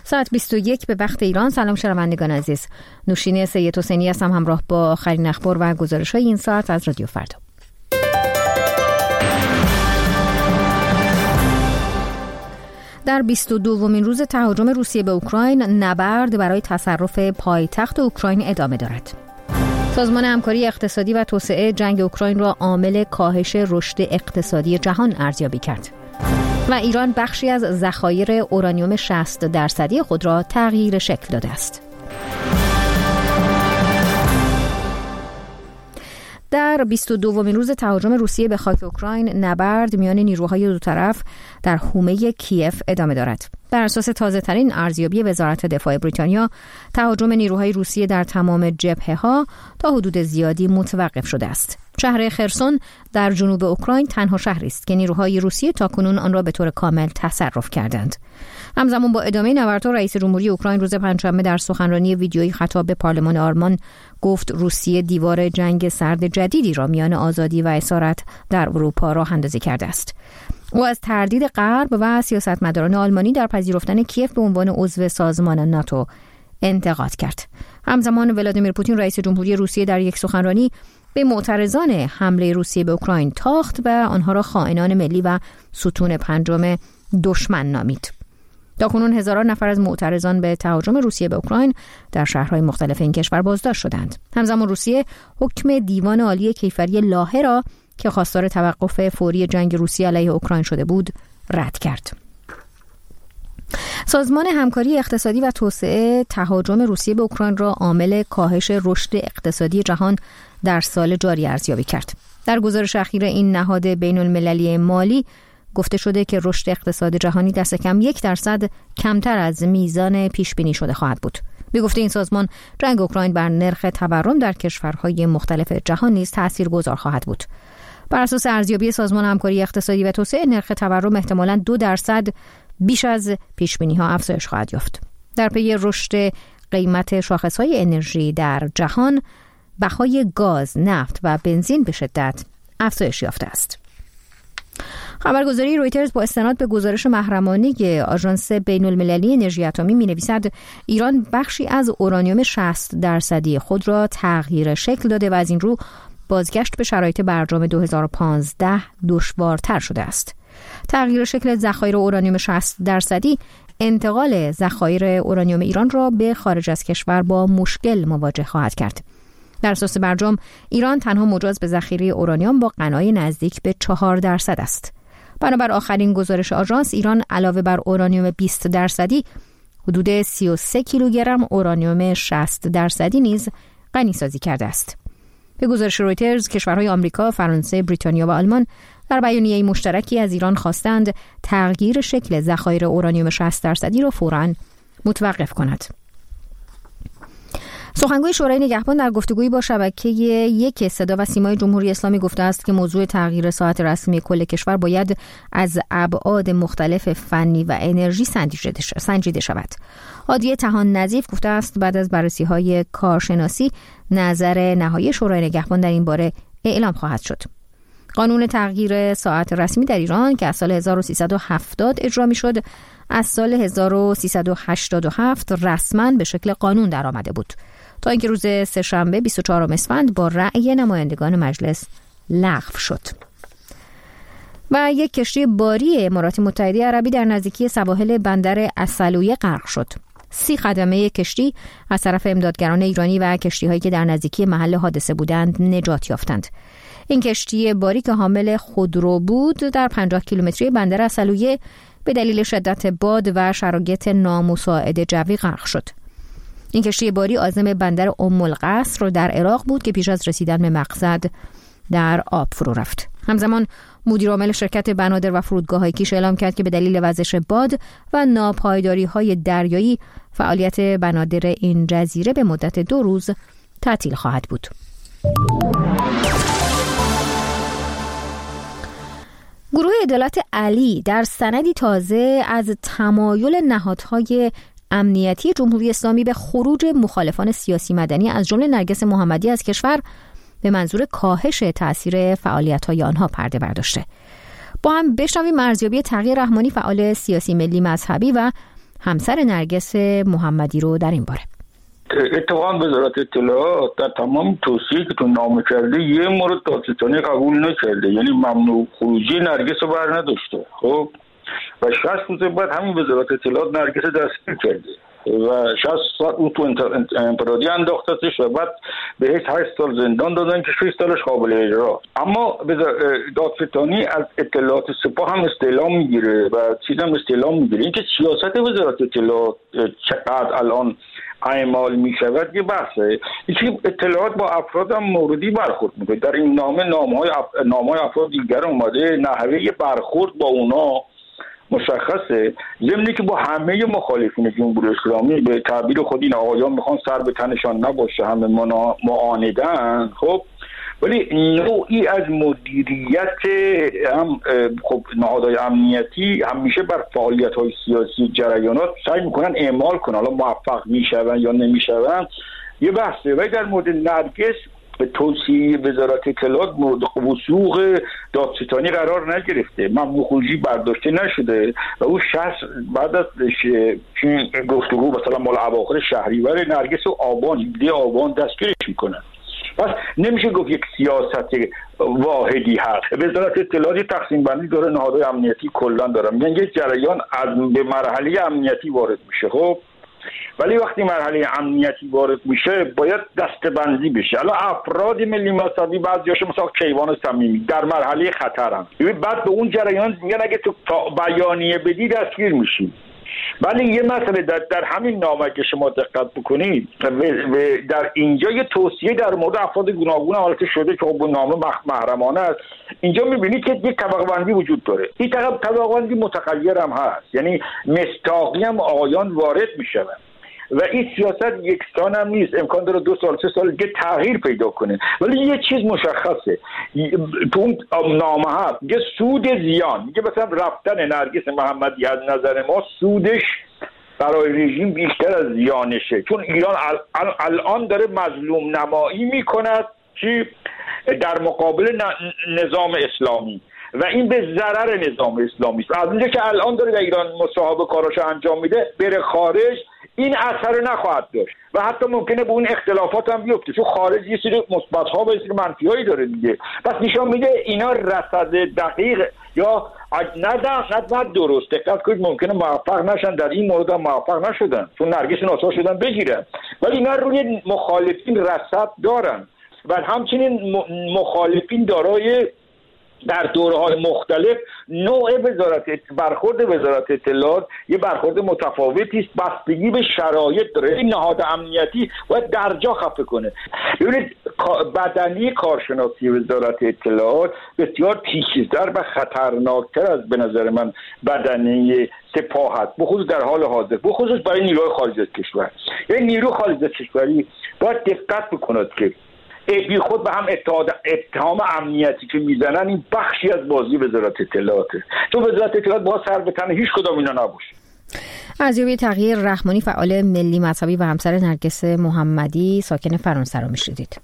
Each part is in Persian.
ساعت 21 به وقت ایران. سلام شنوندگان عزیز، نوشین سید حسینی هستم همراه با آخرین اخبار و گزارش‌های این ساعت از رادیو فردا. در 22مین روز تهاجم روسیه به اوکراین، نبرد برای تصرف پایتخت اوکراین ادامه دارد. سازمان همکاری اقتصادی و توسعه جنگ اوکراین را عامل کاهش رشد اقتصادی جهان ارزیابی کرد. و ایران بخشی از ذخایر اورانیوم 60% خود را تغییر شکل داده است. در 22مین روز تهاجم روسیه به خاک اوکراین، نبرد میان نیروهای دو طرف در حومه کیف ادامه دارد. بر اساس تازه‌ترین ارزیابی وزارت دفاع بریتانیا، تهاجم نیروهای روسیه در تمام جبهه‌ها تا حدود زیادی متوقف شده است. شهر خرسون در جنوب اوکراین تنها شهری است که نیروهای روسیه تاکنون آن را به طور کامل تصرف کردند. همزمان با ادامه نبردها، رئیس جمهوری اوکراین روز پنجشنبه در سخنرانی ویدیویی خطاب به پارلمان آلمان گفت روسیه دیوار جنگ سرد جدیدی را میان آزادی و اسارت در اروپا راه اندازی کرده است. او از تردید غرب و سیاستمداران آلمانی در پذیرفتن کیف به عنوان عضو سازمان ناتو انتقاد کرد. همزمان ولادیمیر پوتین رئیس جمهوری روسیه در یک سخنرانی به معترضان حمله روسیه به اوکراین تاخت و آنها را خائنان ملی و ستون پنجم دشمن نامید. تاکنون هزاران نفر از معترضان به تهاجم روسیه به اوکراین در شهرهای مختلف این کشور بازداشت شدند. همزمان روسیه حکم دیوان عالی کیفری لاهه را که خواستار توقف فوری جنگ روسیه علیه اوکراین شده بود رد کرد. سازمان همکاری اقتصادی و توسعه تهاجم روسیه به اوکراین را عامل کاهش رشد اقتصادی جهان در سال جاری ارزیابی کرد. در گزارش اخیر این نهاد بین المللی مالی گفته شده که رشد اقتصاد جهانی دست کم 1% کمتر از میزان پیش بینی شده خواهد بود. به گفته این سازمان، جنگ اوکراین بر نرخ تورم در کشورهای مختلف جهان نیز تاثیرگذار خواهد بود. بر اساس ارزیابی سازمان همکاری اقتصادی و توسعه، نرخ تورم احتمالاً 2% بیش از پیش بینی ها افزایش خواهد یافت. در پی رشد قیمت شاخصهای انرژی در جهان، بهای گاز، نفت و بنزین به شدت افزایش یافته است. خبرگزاری رویترز با استناد به گزارش محرمانه آژانس بین المللی انرژی اتمی می‌نویسد ایران بخشی از اورانیوم 60% خود را تغییر شکل داده و از این رو بازگشت به شرایط برجام 2015 دشوارتر شده است. تغییر شکل ذخایر اورانیوم 60% انتقال ذخایر اورانیوم ایران را به خارج از کشور با مشکل مواجه خواهد کرد. در اساس برجام، ایران تنها مجاز به ذخیره اورانیوم با غنای نزدیک به 4% است. بنابر آخرین گزارش آژانس، ایران علاوه بر اورانیوم 20% حدود 33 کیلوگرم اورانیوم 60% نیز غنی سازی کرده است. به گزارش رویترز، کشورهای آمریکا، فرانسه، بریتانیا و آلمان در بیانیه مشترکی از ایران خواستند تغییر شکل ذخایر اورانیوم 60% را فوراً متوقف کند. سخنگوی شورای نگهبان در گفتگویی با شبکه یک صدا و سیمای جمهوری اسلامی گفته است که موضوع تغییر ساعت رسمی کل کشور باید از ابعاد مختلف فنی و انرژی سنجیده شود. هادی طحان نظیف گفته است بعد از بررسی‌های کارشناسی، نظر نهایی شورای نگهبان در این باره اعلام خواهد شد. قانون تغییر ساعت رسمی در ایران که از سال 1370 اجرا می‌شد، از سال 1387 رسما به شکل قانون درآمده بود تا اینکه روز سه‌شنبه 24 اسفند با رأی نمایندگان مجلس لغو شد. و یک کشتی باری امارات متحده عربی در نزدیکی سواحل بندر عسلویه غرق شد. 30 خدمه کشتی از طرف امدادگران ایرانی و کشتی‌هایی که در نزدیکی محل حادثه بودند نجات یافتند. این کشتی باری که حامل خودرو بود در 50 کیلومتری بندر عسلویه به دلیل شدت باد و شرایط نامساعد جوی غرق شد. این کشتی باری عازم بندر ام القصر رو در عراق بود که پیش از رسیدن به مقصد در آب فرو رفت. همزمان مدیر عامل شرکت بنادر و فرودگاه‌های کیش اعلام کرد که به دلیل وزش باد و ناپایداری‌های دریایی فعالیت بنادر این جزیره به مدت 2 روز تعطیل خواهد بود. گروه عدالت علی در سندی تازه از تمایل نهادهای امنیتی جمهوری اسلامی به خروج مخالفان سیاسی مدنی از جمله نرگس محمدی از کشور به منظور کاهش تأثیر فعالیت‌های آنها پرده برداشته. با هم بشنویم ارزیابی تغییر رحمانی، فعال سیاسی ملی مذهبی و همسر نرگس محمدی رو در این باره. اتفاقا وزارت اطلاعات در تمام توصیه که تو نامه کرده یه مورد دادستانی قبول نکرده، یعنی ممنوع خروجی نرگس رو بر نداشته. خب و 60 روز بعد همین وزارت اطلاعات نرگس دستگیر کرده و 60 سال او تو انفرادی انداختش و بعد بهش 8 سال زندان دادن که 6 سالش قابل اجرا. اما دادستانی از اطلاعات سپاه هم استعلام میگیره و چیز هم استعلام میگیره. اینکه سیاست وزارت اطلاعات چقدر الان اعمال میشود یه بحثه. یکی اطلاعات با افراد هم موردی برخورد میکنه. در این نامه‌های افراد دیگر اومده نحوه برخورد با اونا مشخصه، ضمنی که با همه مخالفین جمهوری اسلامی به تعبیر خود این آقایان میخوان سر به تنشان نباشه، همه معاندن. خب ولی نوعی از مدیریت هم خب نهادهای امنیتی همیشه بر فعالیت‌های سیاسی جریانات سعی میکنن اعمال کنن، حالا موفق میشون یا نمیشون یه بحثه. ولی در مورد نرگس به توصیه وزارت اطلاعات مورد وثوق دادستانی قرار نگرفته، ممنوع خروجی برداشته نشده و او شخص بعد از گفتگو مثلا مال اواخر شهریور نرگس و آبان دستگیرش میکنن. پس نمیشه گفت یک سیاست واحدی هست. وزارت اطلاعات تقسیم بندی داره، نهادهای امنیتی کلا داره، میگن یک جریان از به مرحله امنیتی وارد میشه. خب ولی وقتی مرحله امنیتی وارد میشه باید دسته‌بندی بشه. الان افراد ملی مذهبی بعضیاش مثلا کیوان صمیمی در مرحله خطرن، بعد به اون جریان میگن اگه تو بیانیه بدی دستگیر میشی. ولی یه مسئله در همین نامه که شما دقت بکنید در اینجا یه توصیه در مورد افراد گوناگون حالت شده که خب نامه محرمانه است. اینجا میبینید که یک طبقه بندی وجود داره. این طبقه بندی متغیر هم هست، یعنی مصداقی هم آقایان وارد میشن و این سیاست یکسان هم نیست. امکان داره 2 سال 3 سال دیگه تغییر پیدا کنه. ولی یه چیز مشخصه تو اون نامه هست، یه سود زیان، میگه مثلا رفتن نرگس محمدی از نظر ما سودش برای رژیم بیشتر از زیانشه، چون ایران الان داره مظلوم نمایی میکند چی در مقابل نظام اسلامی و این به ضرر نظام اسلامی است. از اونجا که الان داره در ایران مصاحبه کاراشو انجام میده، بره خارج این اثر نخواهد داشت و حتی ممکنه به اون اختلافات هم بیفته، چون خارج یه سری مثبت‌ها و یه سری منفی‌هایی داره دیگه. پس نشون میده اینا رصد دقیق یا نه درست. دقت کنید ممکنه موفق نشن، در این مورد هم موفق نشدن چون نرگس ناچار شدن بگیرن، ولی اینا روی مخالفین رصد دارن و همچنین مخالفین دارای در دوره‌های مختلف نوع برخورد وزارت اطلاعات یه برخورد متفاوتی است، بستگی به شرایط داره. این نهاد امنیتی باید درجا خفه کنه. ببینید بدنی کارشناسی وزارت اطلاعات بسیار پیچیده‌تر و خطرناکتر از به نظر من بدنی سپاه است، بخصوص در حال حاضر، بخصوص برای نیروی خارج از کشور. یعنی نیروی خارج از کشوری باید دقت بکند که بی خود به هم اتهام امنیتی که میزنن این بخشی از بازی وزارت اطلاعاته، چون وزارت اطلاعات با سر به تن هیچ کدام اینا نباشه. ارزیابی تغییر رحمانی، فعال ملی مذهبی و همسر نرگس محمدی ساکن فرانسه رو میشنیدید.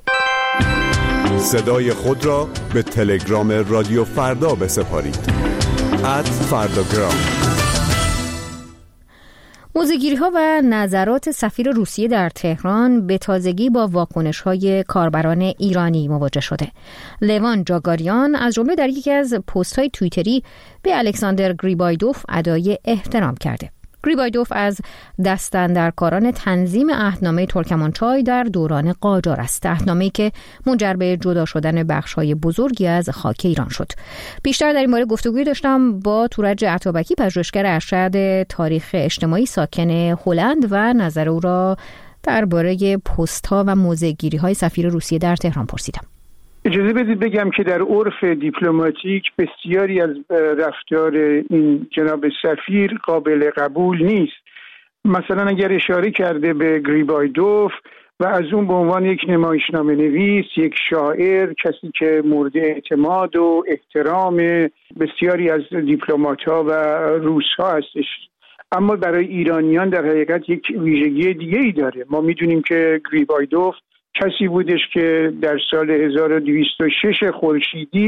صدای خود را به تلگرام رادیو فردا بسپارید. @فرdagram. موضع‌گیری‌ها و نظرات سفیر روسیه در تهران به تازگی با واکنش‌های کاربران ایرانی مواجه شده. لوان جاگاریان از جمله در یکی از پست‌های توییتری به الکساندر گریبایدوف ادای احترام کرده. گریبایدوف از دستاندرکاران تنظیم عهدنامه ترکمانچای در دوران قاجار است، عهدنامه‌ای که منجر به جدا شدن بخش‌های بزرگی از خاک ایران شد. بیشتر در این باره گفتگوی داشتم با تورج عطابکی، پژوهشگر ارشد تاریخ اجتماعی ساکن هلند و نظر او را درباره پست‌ها و موضع‌گیری‌های سفیر روسیه در تهران پرسیدم. اجازه بدید بگم که در عرف دیپلماتیک بسیاری از رفتار این جناب سفیر قابل قبول نیست. مثلا اگر اشاره کرده به گریبایدوف و از اون به عنوان یک نمایشنامه نویس، یک شاعر، کسی که مورد اعتماد و احترام بسیاری از دیپلمات‌ها و روس‌ها هستش، اما برای ایرانیان در حقیقت یک ویژگی دیگه‌ای داره. ما می‌دونیم که گریبایدوف کسی بودش که در سال 1206 خورشیدی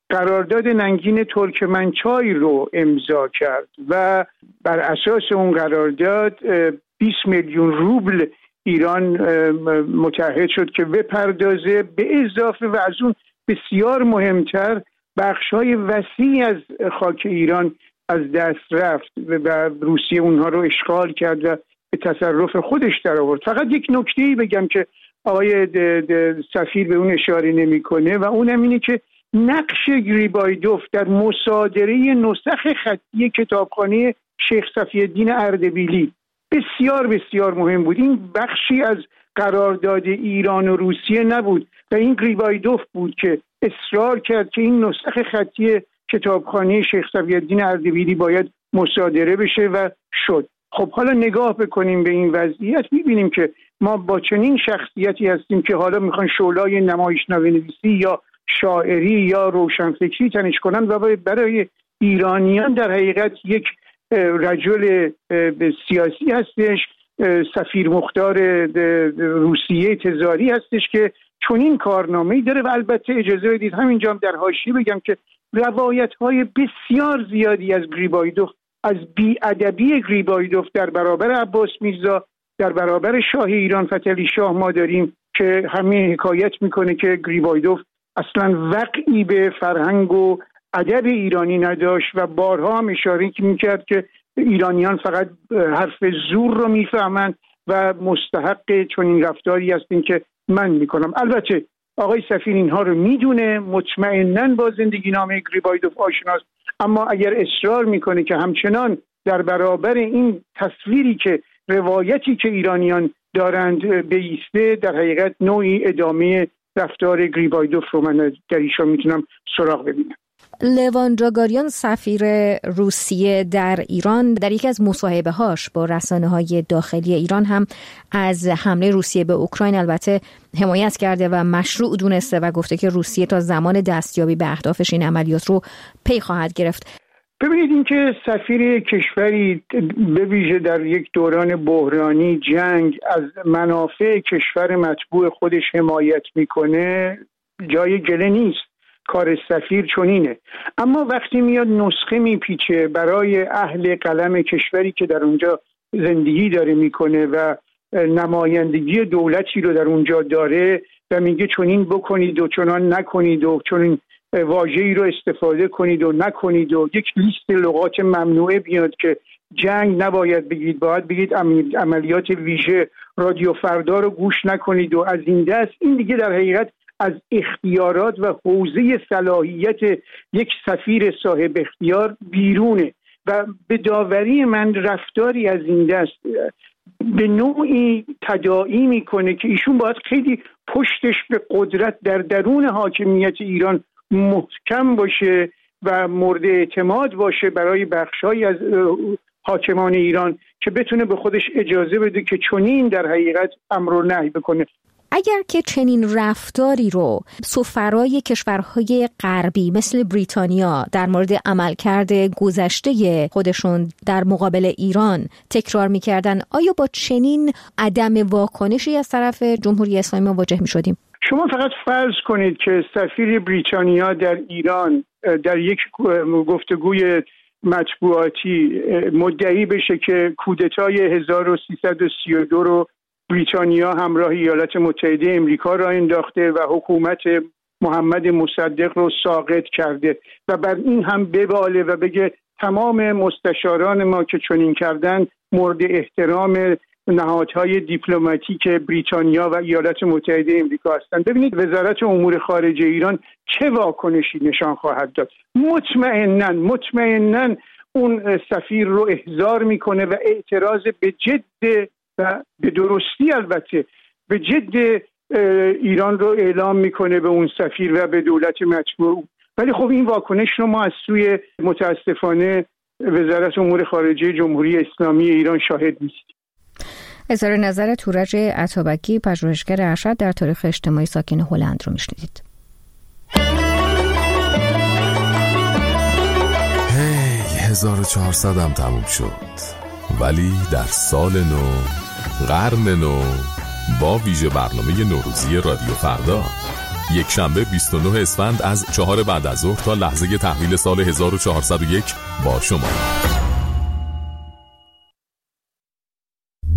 قرارداد ننگین ترکمنچای رو امضا کرد و بر اساس اون قرارداد 20 میلیون روبل ایران متعهد شد که بپردازه، به اضافه و از اون بسیار مهمتر بخش‌های وسیعی از خاک ایران از دست رفت و روسیه اونها رو اشغال کرد و به تصرف خودش در آورد. فقط یک نکته‌ای بگم که آقای سفیر به اون اشاره نمی‌کنه و اونم اینه که نقش گریبایدوف در مصادره نسخ خطی کتابخانه شیخ صفی‌الدین اردبیلی بسیار بسیار مهم بود. این بخشی از قرارداد ایران و روسیه نبود و این گریبایدوف بود که اصرار کرد که این نسخ خطی کتابخانه شیخ صفی‌الدین اردبیلی باید مصادره بشه و شد. خب حالا نگاه بکنیم به این وضعیت، می‌بینیم که ما با چنین شخصیتی هستیم که حالا میخوان شعله‌های نمایشنامه‌نویسی یا شاعری یا روشنفکری تنش کنن و برای ایرانیان در حقیقت یک رجل سیاسی هستش، سفیر مختار روسیه تزاری هستش که چنین کارنامه‌ای داره. و البته اجازه بدید همینجا هم در حاشیه بگم که روایت‌های بسیار زیادی از گریبایدوف، از بی‌ادبی گریبایدوف در برابر عباس میرزا، در برابر شاه ایران فتحعلی شاه ما داریم که همه حکایت میکنه که گریبایدوف اصلا وقعی به فرهنگ و ادب ایرانی نداشت و بارها هم اشاره میکرد که ایرانیان فقط حرف زور رو میفهمن و مستحق چنین رفتاری هستین که من میکنم. البته آقای سفیر اینها رو میدونه، مطمئناً با زندگی نامه گریبایدوف آشناست، اما اگر اصرار میکنه که همچنان در برابر این تصویری که روایتی که ایرانیان دارند بایسته، در حقیقت نوعی ادامه رفتار گریبایدوف رو من در ایشان میتونم سراغ ببینم. لوان جاگاریان سفیر روسیه در ایران در یکی از مصاحبه‌هاش با رسانه‌های داخلی ایران هم از حمله روسیه به اوکراین البته حمایت کرده و مشروع دونسته و گفته که روسیه تا زمان دستیابی به اهدافش این عملیات رو پی خواهد گرفت. ببینید این که سفیر کشوری به ویژه در یک دوران بحرانی جنگ از منافع کشور مطبوع خودش حمایت میکنه جای گله نیست، کار سفیر چنینه. اما وقتی میاد نسخه میپیچه برای اهل قلم کشوری که در اونجا زندگی داره میکنه و نمایندگی دولتی رو در اونجا داره و میگه چنین بکنید و چنان نکنید و چنین واژه‌ای رو استفاده کنید و نکنید و یک لیست لغات ممنوعه بیاد که جنگ نباید بگید، باید بگید عملیات ویژه، رادیو فردا رو گوش نکنید و از این دست، این دیگه در حقیقت از اختیارات و حوزه صلاحیت یک سفیر صاحب اختیار بیرونه و به داوری من رفتاری از این دست به نوعی تداعی میکنه که ایشون باید خیلی پشتش به قدرت در درون حاکمیت ایران محکم باشه و مورد اعتماد باشه برای بخشایی از حاکمان ایران که بتونه به خودش اجازه بده که چنین در حقیقت امر و نهی بکنه. اگر که چنین رفتاری رو سفرای کشورهای غربی مثل بریتانیا در مورد عملکرد گذشته خودشون در مقابل ایران تکرار می‌کردن، آیا با چنین عدم واکنشی از طرف جمهوری اسلامی مواجه می‌شدیم؟ شما فقط فرض کنید که سفیر بریتانیا در ایران در یک گفتگوی مطبوعاتی مدعی بشه که کودتای 1332 رو بریتانیا همراه ایالات متحده امریکا را انداخته و حکومت محمد مصدق رو ساقط کرده و بر این هم بباله و بگه تمام مستشاران ما که چنین کردن مورد احترام نهادهای دیپلماتیک بریتانیا و ایالات متحده امریکا هستند. ببینید وزارت امور خارجه ایران چه واکنشی نشان خواهد داد. مطمئناً اون سفیر رو احضار میکنه و اعتراض به جد و به درستی البته به جد ایران رو اعلام میکنه به اون سفیر و به دولت مطبوع. ولی خب این واکنش رو ما از سوی متاسفانه وزارت امور خارجه جمهوری اسلامی ایران شاهد نیستیم. اظهار نظر تورج عطابکی، پژوهشگر ارشد در تاریخ اجتماعی ساکن هلند رو میشنیدید. 1400 هم تموم شد، ولی در سال نو، قرن نو، با ویژه برنامه نوروزی رادیو فردا یک شنبه 29 اسفند از 4 بعد از ظهر تا لحظه تحویل سال 1401 با شما.